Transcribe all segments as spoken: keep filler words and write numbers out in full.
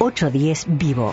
ocho diez Vivo.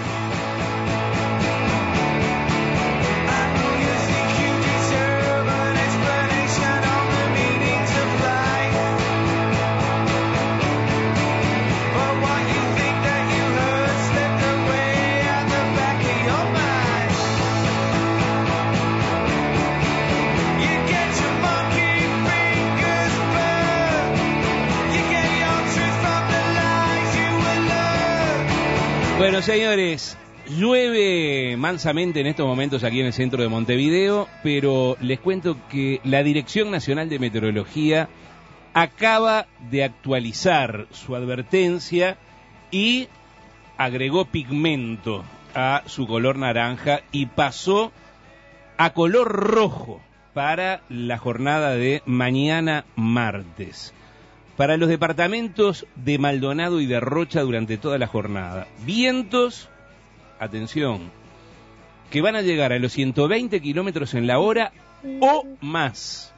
Bueno, señores, llueve mansamente en estos momentos aquí en el centro de Montevideo, pero les cuento que la Dirección Nacional de Meteorología acaba de actualizar su advertencia y agregó pigmento a su color naranja y pasó a color rojo para la jornada de mañana martes. Para los departamentos de Maldonado y de Rocha durante toda la jornada. Vientos, atención, que van a llegar a los ciento veinte kilómetros en la hora o más.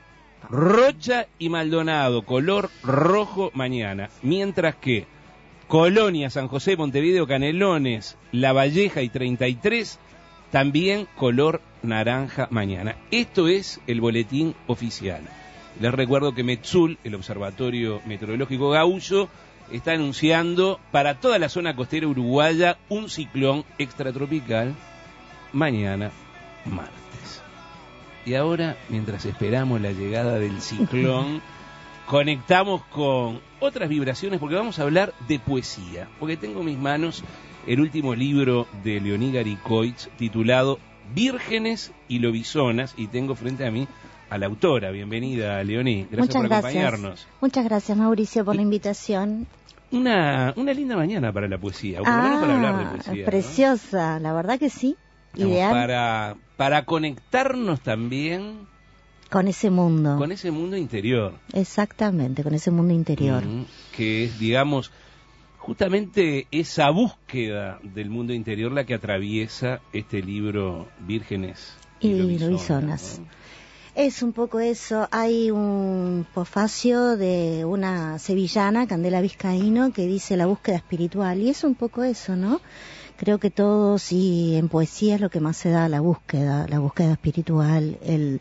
Rocha y Maldonado, color rojo mañana. Mientras que Colonia, San José, Montevideo, Canelones, La Valleja y treinta y tres, también color naranja mañana. Esto es el boletín oficial. Les recuerdo que Metsul, el Observatorio Meteorológico Gaúcho, está anunciando para toda la zona costera uruguaya un ciclón extratropical mañana martes. Y ahora, mientras esperamos la llegada del ciclón, conectamos con otras vibraciones porque vamos a hablar de poesía. Porque tengo en mis manos el último libro de Leoní Garicoich titulado Vírgenes y Lobisonas y tengo frente a mí a la autora. Bienvenida, Leoní. Gracias Muchas por gracias. acompañarnos. Muchas gracias, Mauricio, por la invitación. Una, una linda mañana para la poesía, o por lo menos para hablar de poesía. Preciosa, ¿no? La verdad que sí. Digamos, Ideal. Para, para conectarnos también con ese mundo. Con ese mundo interior. Exactamente, con ese mundo interior. Mm, que es, digamos, justamente esa búsqueda del mundo interior la que atraviesa este libro Vírgenes y, y Lobisonas. ¿No? Es un poco eso. Hay un posfacio de una sevillana, Candela Vizcaíno, que dice la búsqueda espiritual. Y es un poco eso, ¿no? Creo que todos, y en poesía es lo que más se da, la búsqueda, la búsqueda espiritual, el,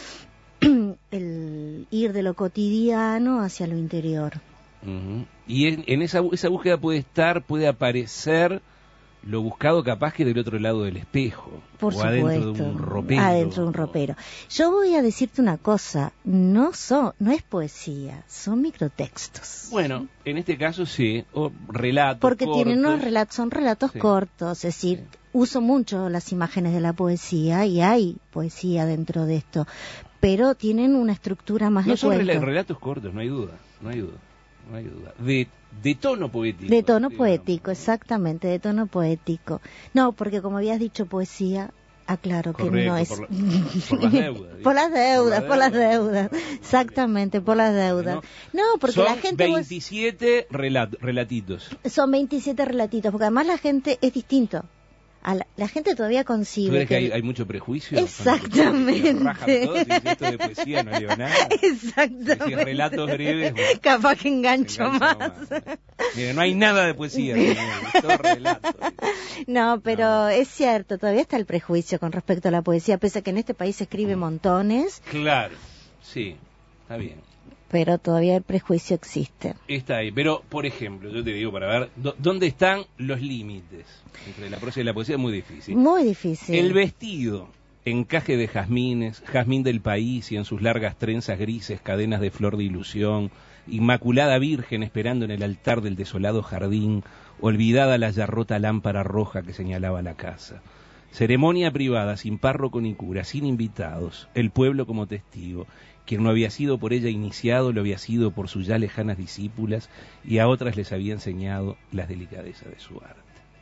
el ir de lo cotidiano hacia lo interior. Uh-huh. Y en, en esa, esa búsqueda puede estar, puede aparecer lo buscado capaz que del otro lado del espejo. Por o supuesto, adentro de un ropero. Adentro de un ropero. Yo voy a decirte una cosa, no son, no es poesía, son microtextos. Bueno, en este caso sí, o relatos Porque cortos. tienen unos relatos, son relatos sí. cortos, es decir, sí. uso mucho las imágenes de la poesía y hay poesía dentro de esto, pero tienen una estructura más no de son cuento. Rel- relatos cortos, no hay duda, no hay duda, no hay duda. De De tono poético. De tono digamos. poético, exactamente, de tono poético. No, porque como habías dicho poesía, aclaro que Correcto, no es... Por, la, por las deudas. por las deudas, por las deudas. Por las deudas. Exactamente, por las deudas. No, porque son la gente... veintisiete relat, relatitos. Son veintisiete relatitos, porque además la gente es distinto. A la, la gente todavía concibe. ¿Tú crees que, que hay, hay mucho prejuicio? Exactamente. Todos, si esto de poesía no leo nada. Exactamente. Si relatos breves. Bueno, capaz que engancho, engancho más. más. Mire, no hay nada de poesía, señor, es todo relato. No, pero no. Es cierto, todavía está el prejuicio con respecto a la poesía, pese a que en este país se escribe mm. montones. Claro, sí, está bien. Pero todavía el prejuicio existe. Está ahí, pero por ejemplo, yo te digo para ver, ¿dónde están los límites entre la prosa y la poesía? Es muy difícil. Muy difícil. El vestido, encaje de jazmines, jazmín del país y en sus largas trenzas grises, cadenas de flor de ilusión, inmaculada virgen esperando en el altar del desolado jardín, olvidada la ya rota lámpara roja que señalaba la casa. Ceremonia privada, sin párroco ni cura, sin invitados, el pueblo como testigo. Quien no había sido por ella iniciado, lo había sido por sus ya lejanas discípulas, y a otras les había enseñado las delicadezas de su arte.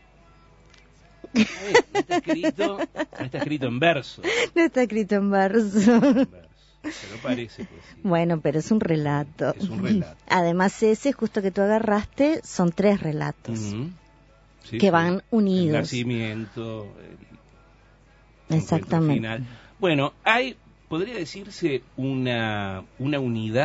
No está escrito, no está escrito en verso. No está escrito en verso. En verso. Pero parece poesía. Bueno, pero es un relato. Es un relato. Además ese, justo que tú agarraste, son tres relatos. Uh-huh. Sí, que sí. van unidos. El nacimiento, el exactamente. Final. Bueno, hay... podría decirse una, una unidad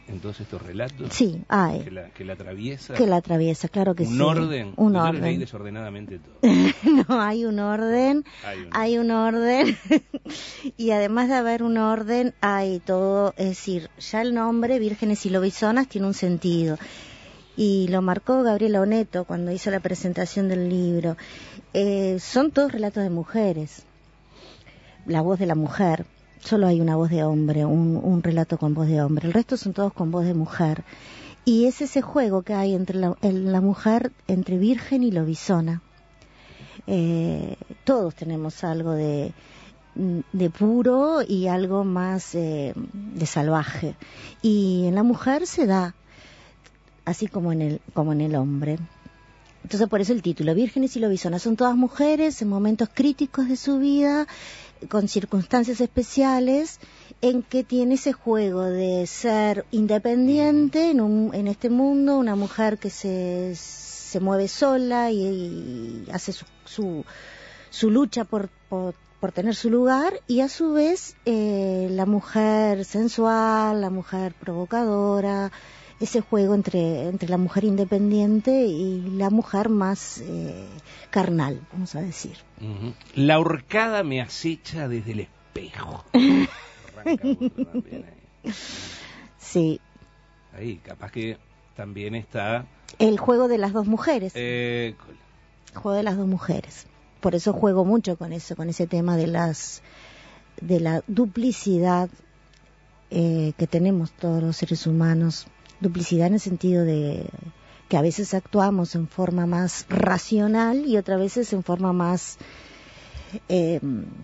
en todos estos relatos? Sí, hay. Que la, que la atraviesa. Que la atraviesa, claro que un sí. Orden, un yo orden. leí desordenadamente todo. No, hay un orden. Hay un, hay un orden. Y además de haber un orden, hay todo. Es decir, ya el nombre, Vírgenes y Lobisonas, tiene un sentido. Y lo marcó Gabriela Oneto cuando hizo la presentación del libro. Eh, son todos relatos de mujeres. La voz de la mujer. Solo hay una voz de hombre, un, un relato con voz de hombre. El resto son todos con voz de mujer. Y es ese juego que hay entre la, el, la mujer, entre virgen y lobizona. Eh, todos tenemos algo de, de puro y algo más eh, de salvaje. Y en la mujer se da, así como en el, como en el hombre. Entonces por eso el título, Vírgenes y Lobisonas. Son todas mujeres en momentos críticos de su vida, con circunstancias especiales, en que tiene ese juego de ser independiente en, un, en este mundo, una mujer que se, se mueve sola y, y hace su, su, su lucha por, por, por tener su lugar, y a su vez eh, la mujer sensual, la mujer provocadora, ese juego entre, entre la mujer independiente y la mujer más eh, carnal, vamos a decir. Uh-huh. La horcada me acecha desde el espejo. Arranca otro también ahí. Sí. Ahí, capaz que también está... El juego de las dos mujeres. Eh... El juego de las dos mujeres. Por eso juego mucho con eso, con ese tema de las de la duplicidad eh, que tenemos todos los seres humanos. Duplicidad en el sentido de que a veces actuamos en forma más racional y otras veces en forma más eh,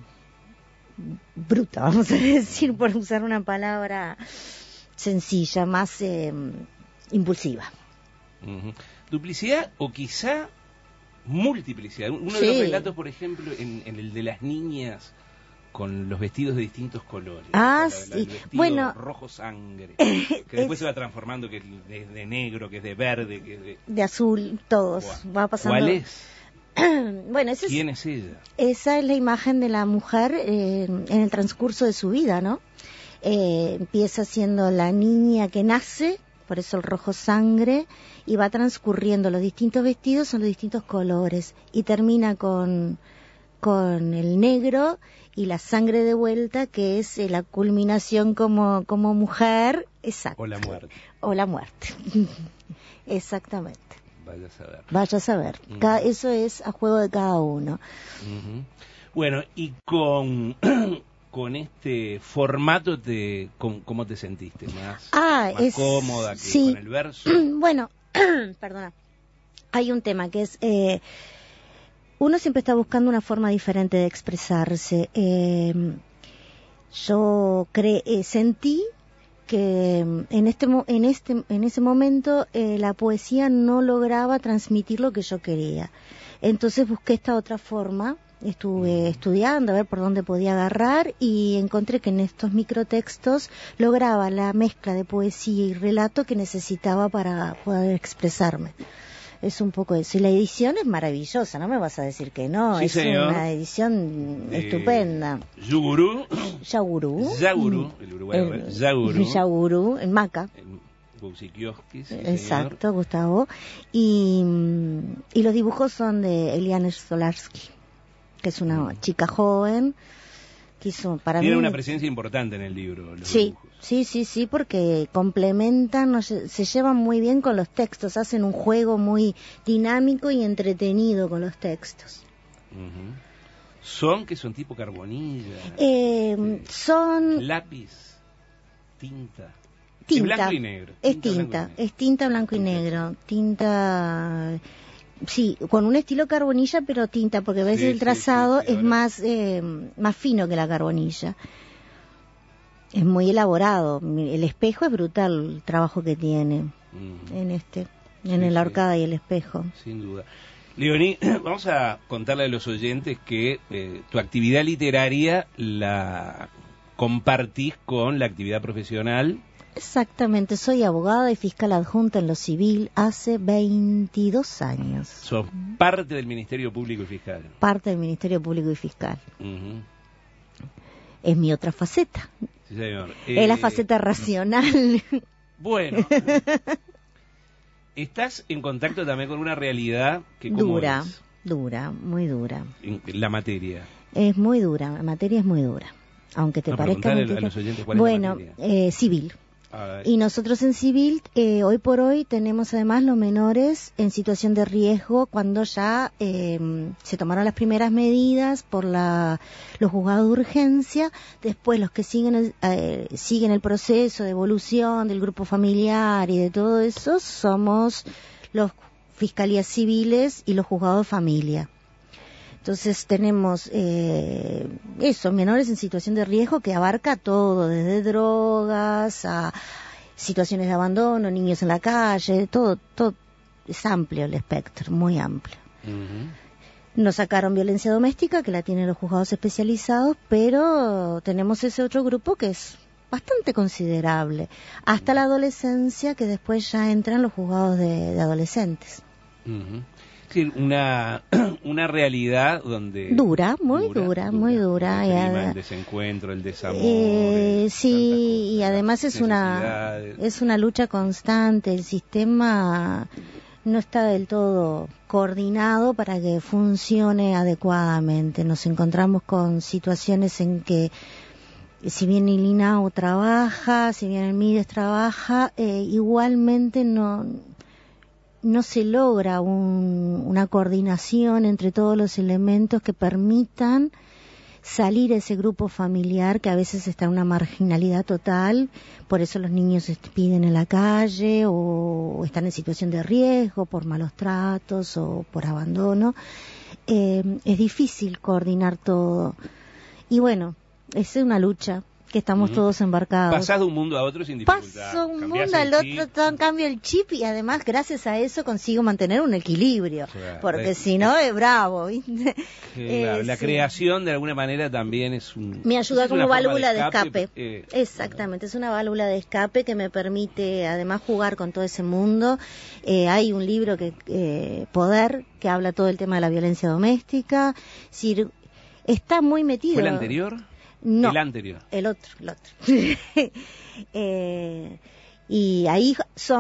bruta, vamos a decir, por usar una palabra sencilla, más eh, impulsiva. Uh-huh. Duplicidad o quizá multiplicidad. Uno sí. de los relatos, por ejemplo, en, en el de las niñas con los vestidos de distintos colores. Ah, o sea, la, la, sí. el vestido Bueno, rojo sangre, que después es, se va transformando, que es de negro, que es de verde, que es de... de azul, todos. Wow. Va pasando. ¿Cuál es? Bueno, ese ¿Quién es, es ella? Esa es la imagen de la mujer eh, en el transcurso de su vida, ¿no? Eh, empieza siendo la niña que nace, por eso el rojo sangre, y va transcurriendo los distintos vestidos, son los distintos colores, y termina con, con el negro y la sangre de vuelta, que es eh, la culminación como, como mujer, exacto. O la muerte. O la muerte, exactamente. Vaya a saber. Vaya a saber. Uh-huh. Cada, eso es a juego de cada uno. Uh-huh. Bueno, y con... con este formato, te, ¿cómo, cómo te sentiste? ¿Más, ah, más es, cómoda que sí. con el verso? Bueno, perdona. Hay un tema que es... Eh, uno siempre está buscando una forma diferente de expresarse. Eh, yo cre eh, sentí que en este en este en ese momento eh, la poesía no lograba transmitir lo que yo quería. Entonces busqué esta otra forma. Estuve estudiando a ver por dónde podía agarrar y encontré que en estos microtextos lograba la mezcla de poesía y relato que necesitaba para poder expresarme. Es un poco eso. Y la edición es maravillosa, no me vas a decir que no. Sí, es señor. Una edición de estupenda. Yugurú. Yagurú. Yagurú, el uruguayo. El, Yagurú. Yagurú, en Maca. Bousikioski, sí, exacto, señor. Gustavo. Y, y los dibujos son de Eliana Stolarsky, que es una mm. chica joven que hizo para Tiene mí... una presencia importante en el libro, los sí, dibujos. Sí, sí, sí, porque complementan, no, se, se llevan muy bien con los textos, hacen un juego muy dinámico y entretenido con los textos. Uh-huh. ¿Son que son tipo carbonilla? Eh, sí. Son... Lápiz, tinta... Tinta, es blanco y negro. Es tinta, tinta es tinta blanco y negro, tinta... Sí, con un estilo carbonilla, pero tinta, porque a veces sí, el trazado sí, sí, sí, es ahora... más eh, más fino que la carbonilla. Es muy elaborado. El espejo es brutal el trabajo que tiene mm. en este, en sí, la horcada sí. y el espejo. Sin duda. Leoní, vamos a contarle a los oyentes que eh, tu actividad literaria la compartís con la actividad profesional. Exactamente, soy abogada y fiscal adjunta en lo civil hace veintidós años. Sos parte del Ministerio Público y Fiscal. Parte del Ministerio Público y Fiscal. Uh-huh. Es mi otra faceta. Sí, señor. Es eh... la faceta racional. Bueno. ¿Estás en contacto también con una realidad que cómo dura, es? dura, muy dura. En la materia. Es muy dura, la materia es muy dura. Aunque te No, parezca preguntale mentira. a los oyentes cuál es Bueno, la materia. eh, civil. Ah, Y nosotros en civil, eh, hoy por hoy, tenemos además los menores en situación de riesgo cuando ya eh, se tomaron las primeras medidas por la, los juzgados de urgencia. Después los que siguen el, eh, siguen el proceso de evolución del grupo familiar y de todo eso somos los fiscalías civiles y los juzgados de familia. Entonces tenemos eh, eso, menores en situación de riesgo que abarca todo, desde drogas a situaciones de abandono, niños en la calle, todo, todo es amplio el espectro, muy amplio. Uh-huh. Nos sacaron violencia doméstica, que la tienen los juzgados especializados, pero tenemos ese otro grupo que es bastante considerable, hasta la adolescencia, que después ya entran los juzgados de, de adolescentes. Uh-huh. Sí, una, una realidad donde... Dura, muy dura, dura muy dura. El, clima, el desencuentro, el desamor. Eh, el, sí, cosas, y además es una, es una lucha constante. El sistema no está del todo coordinado para que funcione adecuadamente. Nos encontramos con situaciones en que, si bien el I N A U trabaja, si bien el MIDES trabaja, eh, igualmente no... no se logra un, una coordinación entre todos los elementos que permitan salir a ese grupo familiar que a veces está en una marginalidad total, por eso los niños se piden en la calle o están en situación de riesgo por malos tratos o por abandono. Eh, es difícil coordinar todo. Y bueno, es una lucha que estamos mm. todos embarcados. Pasás de un mundo a otro sin dificultad. Paso un mundo al otro, todo, cambio el chip y además gracias a eso consigo mantener un equilibrio, claro, porque eh, si no es bravo, ¿viste? Claro, eh, la sí. creación de alguna manera también es un... Me ayuda es como válvula de escape. De escape. Eh, Exactamente, es una válvula de escape que me permite además jugar con todo ese mundo. Eh, hay un libro que eh, Poder, que habla todo el tema de la violencia doméstica. Es decir, está muy metido... ¿Fue el anterior? No, el anterior. El otro, el otro. eh, y ahí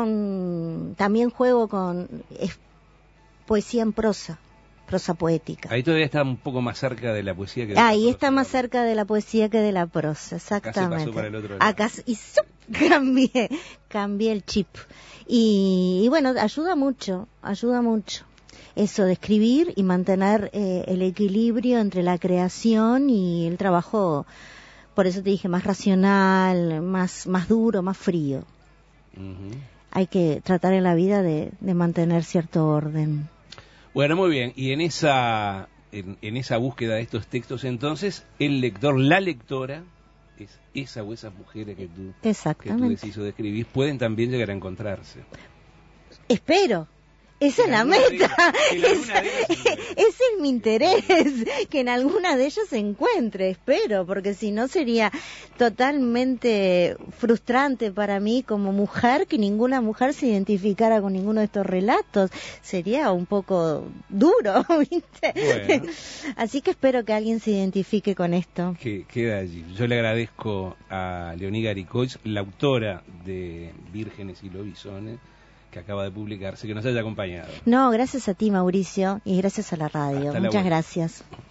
son, también juego con es poesía en prosa, prosa poética. Ahí todavía está un poco más cerca de la poesía que de Ahí la está prosa, más cerca de la poesía que de la prosa, exactamente. Acá se pasó para el otro lado. Acá y ¡zup! cambié, cambié el chip. Y, y bueno, ayuda mucho, ayuda mucho. Eso de escribir y mantener eh, el equilibrio entre la creación y el trabajo, por eso te dije, más racional, más, más duro, más frío. Uh-huh. Hay que tratar en la vida de, de mantener cierto orden. Bueno, muy bien. Y en esa, en, en esa búsqueda de estos textos, entonces, el lector, la lectora, es esa o esas mujeres que tú, que tú decís o describís, pueden también llegar a encontrarse. Espero. Esa es la meta, esa, ese es mi interés, que en alguna de ellas se encuentre, espero, porque si no sería totalmente frustrante para mí como mujer que ninguna mujer se identificara con ninguno de estos relatos, sería un poco duro, ¿viste? Bueno. Así que espero que alguien se identifique con esto. Que queda allí. Yo le agradezco a Leonie Garicoix, la autora de Vírgenes y Lobisones, que acaba de publicarse, que nos haya acompañado. No, gracias a ti, Mauricio, y gracias a la radio. Muchas gracias.